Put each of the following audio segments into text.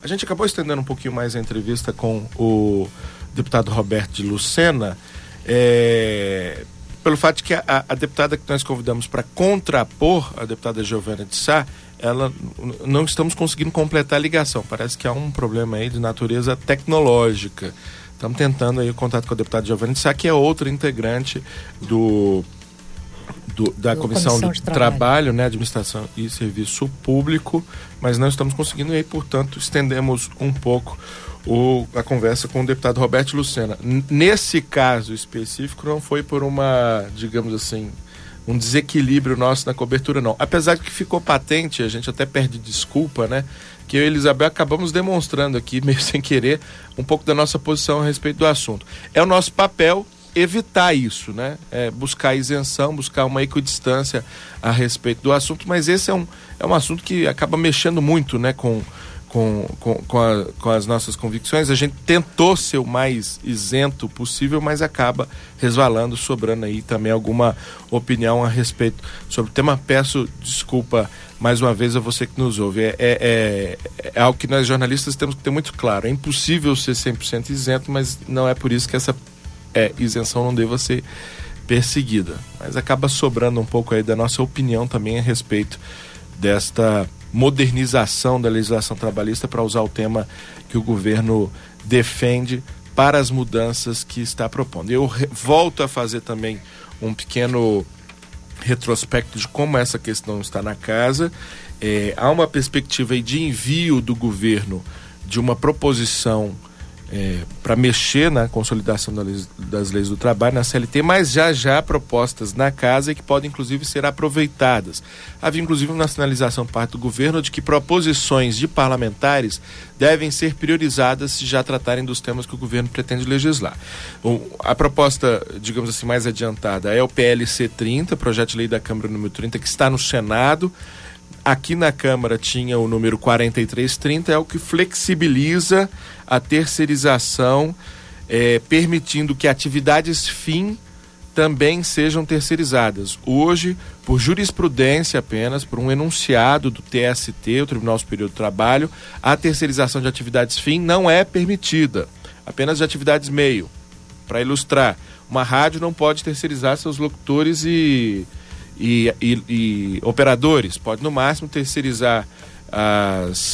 A gente acabou estendendo um pouquinho mais a entrevista com o deputado Roberto de Lucena, pelo fato de que a deputada que nós convidamos para contrapor, a deputada Giovana de Sá, ela não estamos conseguindo completar a ligação. Parece que há um problema aí de natureza tecnológica. Estamos tentando aí o contato com a deputada Giovana de Sá, que é outra integrante da Comissão de Trabalho, né, Administração e Serviço Público, mas não estamos conseguindo, e aí, portanto, estendemos um pouco a conversa com o deputado Roberto Lucena. Nesse caso específico, não foi por digamos assim, um desequilíbrio nosso na cobertura, não. Apesar de que ficou patente, a gente até perde desculpa, né, que eu e Elizabeth acabamos demonstrando aqui, meio sem querer, um pouco da nossa posição a respeito do assunto. É o nosso papel evitar isso, né? Buscar isenção, buscar uma equidistância a respeito do assunto, mas esse é um assunto que acaba mexendo muito, né, com as nossas convicções. A gente tentou ser o mais isento possível, mas acaba resvalando, sobrando aí também alguma opinião a respeito sobre o tema. Peço desculpa mais uma vez a você que nos ouve. É algo que nós jornalistas temos que ter muito claro. É impossível ser 100% isento, mas não é por isso que essa isenção não deva ser perseguida, mas acaba sobrando um pouco aí da nossa opinião também a respeito desta modernização da legislação trabalhista, para usar o tema que o governo defende para as mudanças que está propondo. Eu volto a fazer também um pequeno retrospecto de como essa questão está na casa. Há uma perspectiva aí de envio do governo de uma proposição para mexer na consolidação das leis do trabalho, na CLT, mas já há propostas na casa e que podem inclusive ser aproveitadas. Havia inclusive uma sinalização por parte do governo de que proposições de parlamentares devem ser priorizadas se já tratarem dos temas que o governo pretende legislar. A proposta, digamos assim, mais adiantada é o PLC 30, projeto de lei da Câmara número 30, que está no Senado. Aqui na Câmara tinha o número 4330, é o que flexibiliza a terceirização, permitindo que atividades fim também sejam terceirizadas. Hoje, por jurisprudência apenas, por um enunciado do TST, o Tribunal Superior do Trabalho, a terceirização de atividades fim não é permitida, apenas de atividades meio. Para ilustrar, uma rádio não pode terceirizar seus locutores e operadores, pode no máximo terceirizar as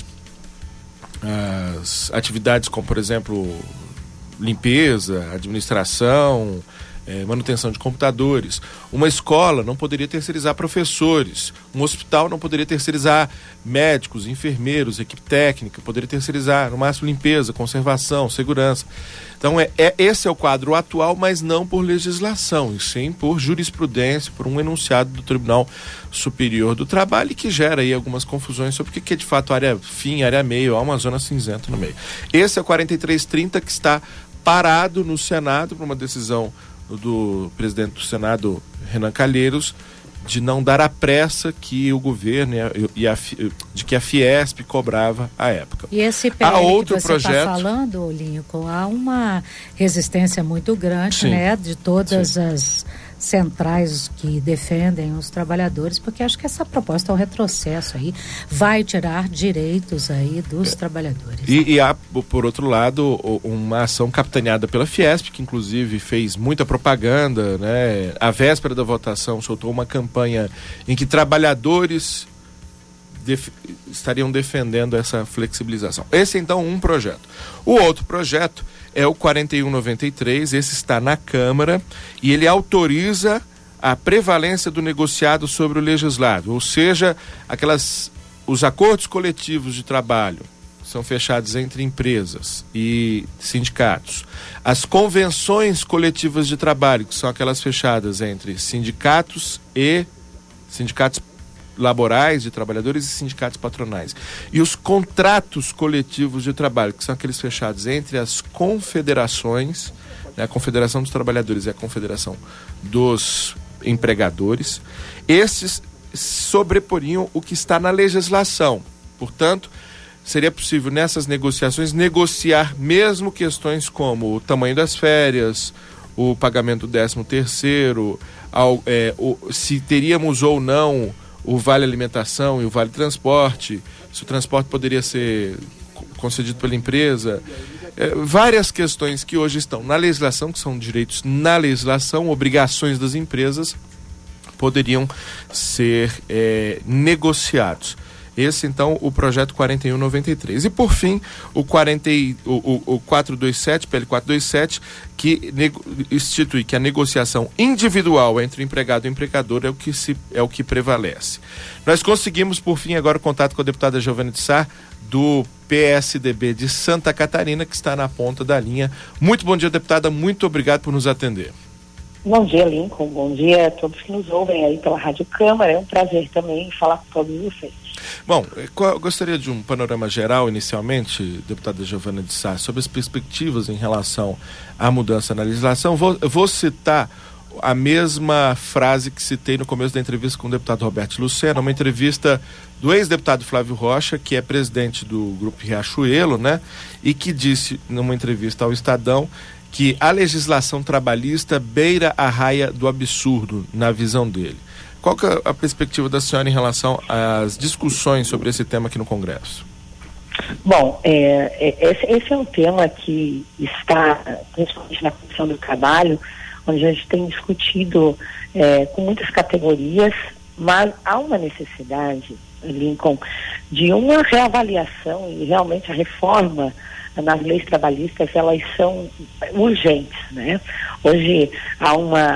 atividades como, por exemplo, limpeza, administração, manutenção de computadores. Uma escola não poderia terceirizar professores, um hospital não poderia terceirizar médicos, enfermeiros, equipe técnica, poderia terceirizar no máximo limpeza, conservação, segurança. Então esse é o quadro atual, mas não por legislação, e sim por jurisprudência, por um enunciado do Tribunal Superior do Trabalho, que gera aí algumas confusões sobre o que é de fato área fim, área meio, há uma zona cinzenta no meio. Esse é o 4330, que está parado no Senado por uma decisão do presidente do Senado, Renan Calheiros, de não dar a pressa que o governo de que a Fiesp cobrava à época. E esse PL que você está falando, Lincoln, há uma resistência muito grande, sim, né, de todas as centrais que defendem os trabalhadores, porque acho que essa proposta é um retrocesso aí, vai tirar direitos aí dos trabalhadores. E há, por outro lado, uma ação capitaneada pela Fiesp, que inclusive fez muita propaganda, né? À véspera da votação soltou uma campanha em que trabalhadores estariam defendendo essa flexibilização. Esse é então um projeto. O outro projeto é o 4193, esse está na Câmara e ele autoriza a prevalência do negociado sobre o legislado, ou seja, os acordos coletivos de trabalho são fechados entre empresas e sindicatos. As convenções coletivas de trabalho, que são aquelas fechadas entre sindicatos laborais de trabalhadores e sindicatos patronais. E os contratos coletivos de trabalho, que são aqueles fechados entre as confederações, né, a Confederação dos Trabalhadores e a Confederação dos Empregadores, esses sobreporiam o que está na legislação. Portanto, seria possível nessas negociações negociar mesmo questões como o tamanho das férias, o pagamento do 13º, se teríamos ou não o vale alimentação e o vale transporte, se o transporte poderia ser concedido pela empresa, várias questões que hoje estão na legislação, que são direitos na legislação, obrigações das empresas, poderiam ser negociados. Esse, então, o projeto 4193. E, por fim, o 427, PL 427, que institui que a negociação individual entre o empregado e o empregador é o que prevalece. Nós conseguimos, por fim, agora o contato com a deputada Giovana de Sá, do PSDB de Santa Catarina, que está na ponta da linha. Muito bom dia, deputada. Muito obrigado por nos atender. Bom dia, Lincoln. Bom dia a todos que nos ouvem aí pela Rádio Câmara. É um prazer também falar com todos vocês. Bom, eu gostaria de um panorama geral, inicialmente, deputada Giovana de Sá, sobre as perspectivas em relação à mudança na legislação. Vou citar a mesma frase que citei no começo da entrevista com o deputado Roberto Lucena, uma entrevista do ex-deputado Flávio Rocha, que é presidente do Grupo Riachuelo, né? E que disse, numa entrevista ao Estadão, que a legislação trabalhista beira a raia do absurdo, na visão dele. Qual que é a perspectiva da senhora em relação às discussões sobre esse tema aqui no Congresso? Bom, esse é um tema que está, principalmente na Comissão do Trabalho, onde a gente tem discutido com muitas categorias, mas há uma necessidade, Lincoln, de uma reavaliação e realmente a reforma nas leis trabalhistas, elas são urgentes, né? Hoje há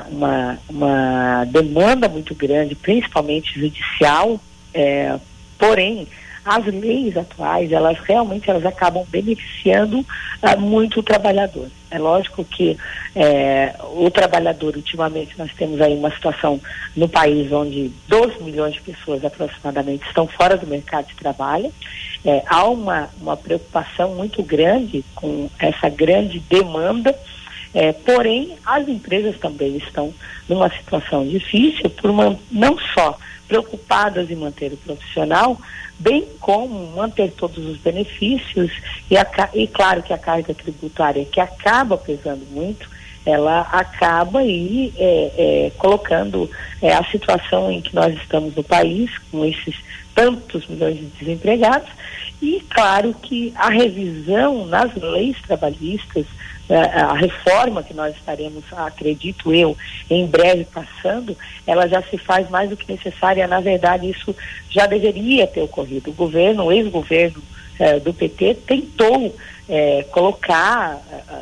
uma demanda muito grande, principalmente judicial, porém, as leis atuais, elas acabam beneficiando muito o trabalhador. É lógico que o trabalhador, ultimamente, nós temos aí uma situação no país onde 12 milhões de pessoas aproximadamente estão fora do mercado de trabalho. Há uma preocupação muito grande com essa grande demanda, porém as empresas também estão numa situação difícil, não só preocupadas em manter o profissional, bem como manter todos os benefícios e claro que a carga tributária, que acaba pesando muito, ela acaba aí colocando a situação em que nós estamos no país, com esses tantos milhões de desempregados, e claro que a revisão nas leis trabalhistas, a reforma que nós estaremos, acredito eu, em breve passando, ela já se faz mais do que necessária. Na verdade, isso já deveria ter ocorrido. O ex-governo do PT tentou colocar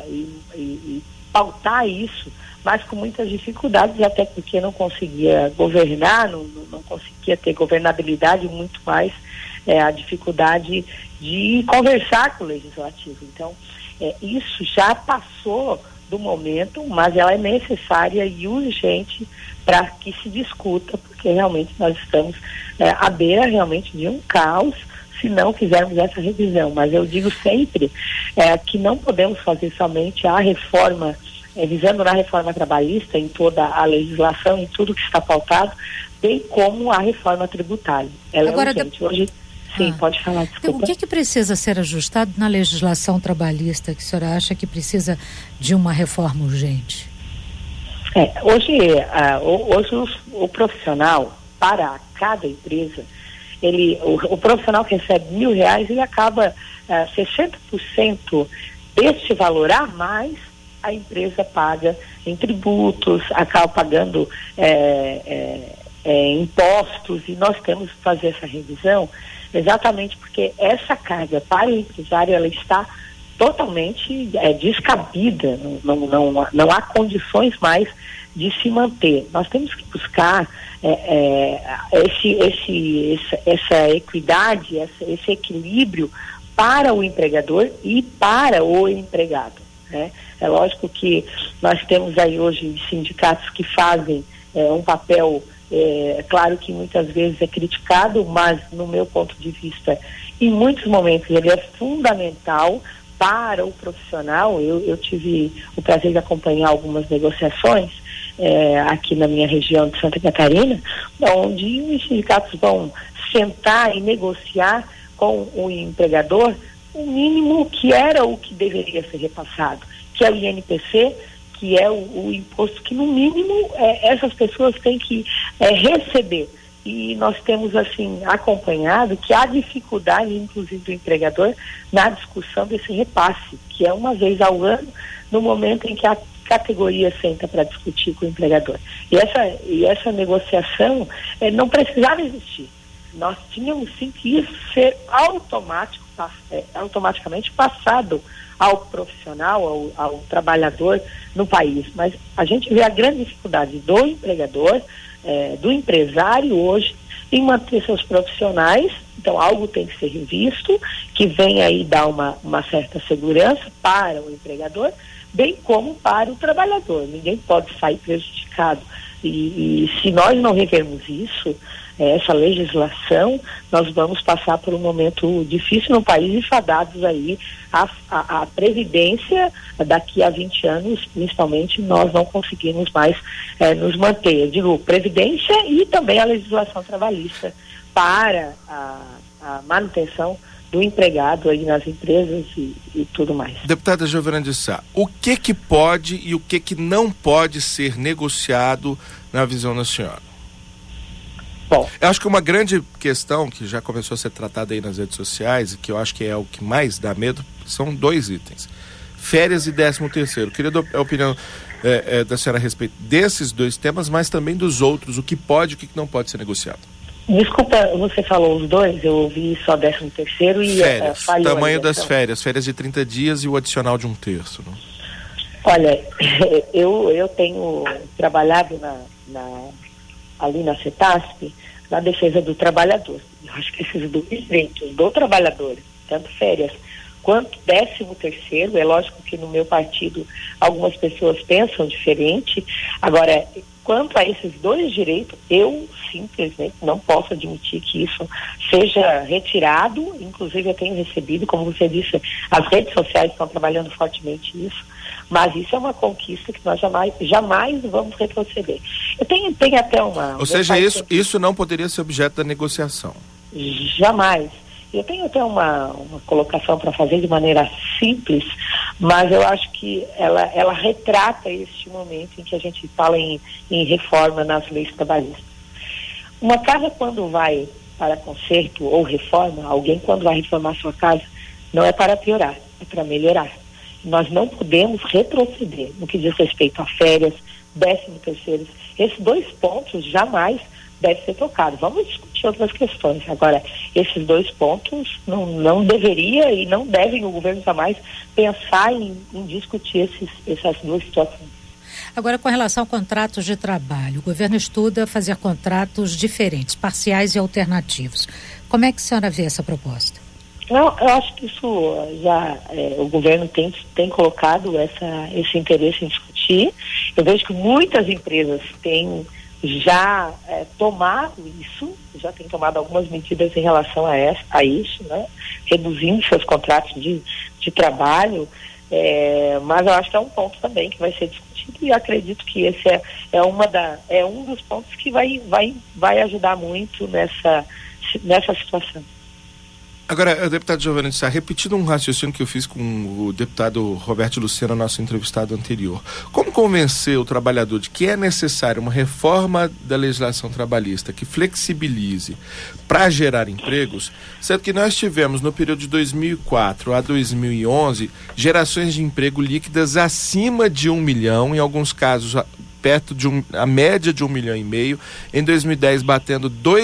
e pautar isso, mas com muitas dificuldades, até porque não conseguia governar, não conseguia ter governabilidade, muito mais a dificuldade de conversar com o legislativo. Então, isso já passou do momento, mas ela é necessária e urgente para que se discuta, porque realmente nós estamos à beira realmente de um caos se não fizermos essa revisão. Mas eu digo sempre que não podemos fazer somente a reforma, visando na reforma trabalhista, em toda a legislação, em tudo que está pautado, bem como a reforma tributária. Ela agora, é urgente. Hoje, sim, pode falar, desculpa. O que precisa ser ajustado na legislação trabalhista que a senhora acha que precisa de uma reforma urgente? Hoje o profissional, para cada empresa, o profissional que recebe R$1.000, ele acaba 60% deste valor a mais a empresa paga em tributos, acaba pagando impostos, e nós temos que fazer essa revisão exatamente porque essa carga para o empresário, ela está totalmente descabida, não há condições mais de se manter. Nós temos que buscar essa equidade, esse equilíbrio para o empregador e para o empregado, né? É lógico que nós temos aí hoje sindicatos que fazem um papel, claro que muitas vezes é criticado, mas no meu ponto de vista, em muitos momentos ele é fundamental para o profissional. Eu tive o prazer de acompanhar algumas negociações aqui na minha região de Santa Catarina, onde os sindicatos vão sentar e negociar com o empregador o mínimo que era o que deveria ser repassado, que é o INPC, que é o imposto que, no mínimo, essas pessoas têm que receber. e nós temos, assim, acompanhado que há dificuldade, inclusive, do empregador na discussão desse repasse, que é uma vez ao ano, no momento em que a categoria senta para discutir com o empregador. E essa negociação não precisava existir. Nós tínhamos sim que isso ser automaticamente passado ao profissional, ao trabalhador no país. Mas a gente vê a grande dificuldade do empregador, do empresário hoje, em manter seus profissionais. Então algo tem que ser revisto, que venha aí dar uma certa segurança para o empregador, bem como para o trabalhador. Ninguém pode sair prejudicado. E se nós não revermos isso, essa legislação, nós vamos passar por um momento difícil no país e fadados aí a previdência daqui a 20 anos, principalmente, nós não conseguimos mais nos manter. Eu digo previdência e também a legislação trabalhista para a manutenção do empregado aí nas empresas e tudo mais. Deputada Giovana de Sá, o que pode e o que não pode ser negociado na visão da senhora? Bom, eu acho que uma grande questão que já começou a ser tratada aí nas redes sociais e que eu acho que é o que mais dá medo são 2 itens: férias e 13º. Queria a opinião da senhora a respeito desses 2 temas, mas também dos outros, o que pode e o que não pode ser negociado. Desculpa, você falou os 2, eu ouvi só 13º e férias, tamanho das férias de 30 dias e o adicional de 1/3. Né? Olha, eu tenho trabalhado ali na CETASP, na defesa do trabalhador. Eu acho que esses 2 direitos do trabalhador, tanto férias quanto 13º, é lógico que no meu partido algumas pessoas pensam diferente. Agora, quanto a esses 2 direitos, eu simplesmente não posso admitir que isso seja retirado. Inclusive eu tenho recebido, como você disse, as redes sociais estão trabalhando fortemente isso, mas isso é uma conquista que nós jamais vamos retroceder. Eu tenho até uma... Ou seja, isso não poderia ser objeto da negociação? Jamais. Eu tenho até uma colocação para fazer de maneira simples, mas eu acho que ela retrata este momento em que a gente fala em reforma nas leis trabalhistas. Uma casa, quando vai para conserto ou reforma, alguém quando vai reformar sua casa, não é para piorar, é para melhorar. Nós não podemos retroceder no que diz respeito a férias, 13º. Esses 2 pontos jamais devem ser tocados. Vamos discutir outras questões. Agora, esses 2 pontos não deveria e não devem o governo jamais pensar em discutir essas 2 situações. Agora, com relação a contratos de trabalho, o governo estuda fazer contratos diferentes, parciais e alternativos. Como é que a senhora vê essa proposta? Não, eu acho que isso já o governo tem colocado esse interesse em discutir. Eu vejo que muitas empresas têm já tomado isso, já têm tomado algumas medidas em relação a isso, né? Reduzindo seus contratos de trabalho, mas eu acho que é um ponto também que vai ser discutido e acredito que esse é um dos pontos que vai ajudar muito nessa situação. Agora, deputado Giovana de Sá, repetindo um raciocínio que eu fiz com o deputado Roberto Lucena, nosso entrevistado anterior. Como convencer o trabalhador de que é necessária uma reforma da legislação trabalhista que flexibilize para gerar empregos, sendo que nós tivemos no período de 2004 a 2011 gerações de emprego líquidas acima de 1 milhão, em alguns casos perto de a média de 1,5 milhão, em 2010 batendo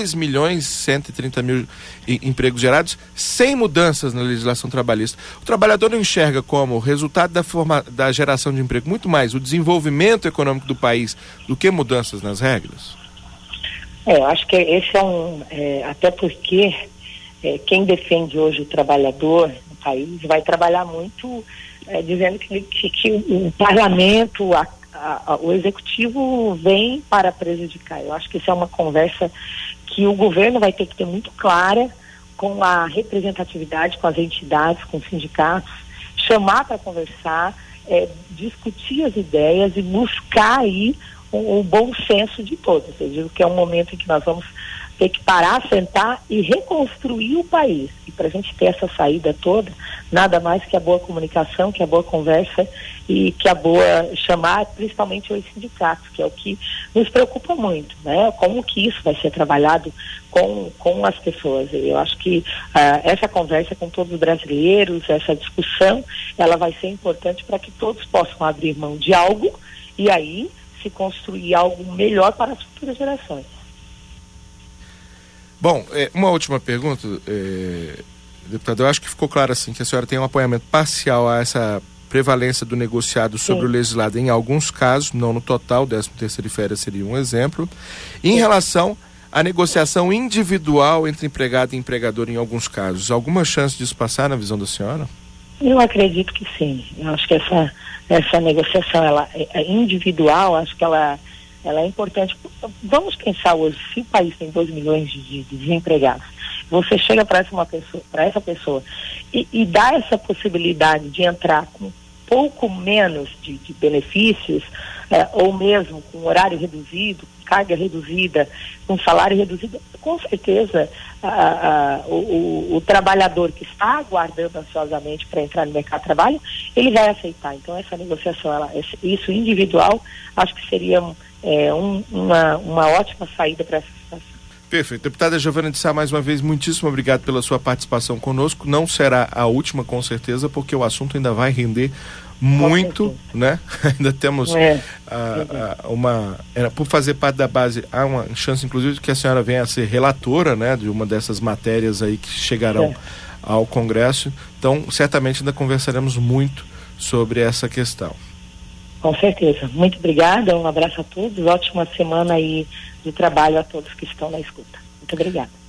2.130.000 empregos gerados, sem mudanças na legislação trabalhista. O trabalhador não enxerga como resultado da geração de emprego muito mais o desenvolvimento econômico do país do que mudanças nas regras? Eu acho que esse até porque quem defende hoje o trabalhador no país vai trabalhar muito dizendo que o parlamento, o executivo vem para prejudicar. Eu acho que isso é uma conversa que o governo vai ter que ter muito clara com a representatividade, com as entidades, com os sindicatos, chamar para conversar, discutir as ideias e buscar aí o bom senso de todos. Eu digo que é um momento em que nós vamos ter que parar, sentar e reconstruir o país. E para a gente ter essa saída toda, nada mais que a boa comunicação, que a boa conversa e que a boa chamar, principalmente os sindicatos, que é o que nos preocupa muito, né? Como que isso vai ser trabalhado com as pessoas. Eu acho que essa conversa com todos os brasileiros, essa discussão, ela vai ser importante para que todos possam abrir mão de algo e aí se construir algo melhor para as futuras gerações. Bom, uma última pergunta, deputado. Eu acho que ficou claro assim que a senhora tem um apoiamento parcial a essa prevalência do negociado sobre o legislado em alguns casos, não no total. O 13º férias seria um exemplo. Em relação à negociação individual entre empregado e empregador em alguns casos, alguma chance disso passar na visão da senhora? Eu acredito que sim. Eu acho que essa negociação ela é individual, acho que ela é importante. Vamos pensar hoje, se o país tem 2 milhões de desempregados, você chega para essa pessoa e dá essa possibilidade de entrar com pouco menos de benefícios, ou mesmo com horário reduzido, carga reduzida, com salário reduzido, com certeza o trabalhador que está aguardando ansiosamente para entrar no mercado de trabalho, ele vai aceitar. Então essa negociação, isso individual, acho que seria uma ótima saída para essa situação. Perfeito. Deputada Giovana de Sá, mais uma vez, muitíssimo obrigado pela sua participação conosco. Não será a última, com certeza, porque o assunto ainda vai render muito, né? Ainda temos por fazer parte da base, há uma chance, inclusive, de que a senhora venha a ser relatora, né, de uma dessas matérias aí que chegarão ao Congresso. Então, certamente ainda conversaremos muito sobre essa questão. Com certeza. Muito obrigada, um abraço a todos, ótima semana aí de trabalho a todos que estão na escuta. Muito obrigada.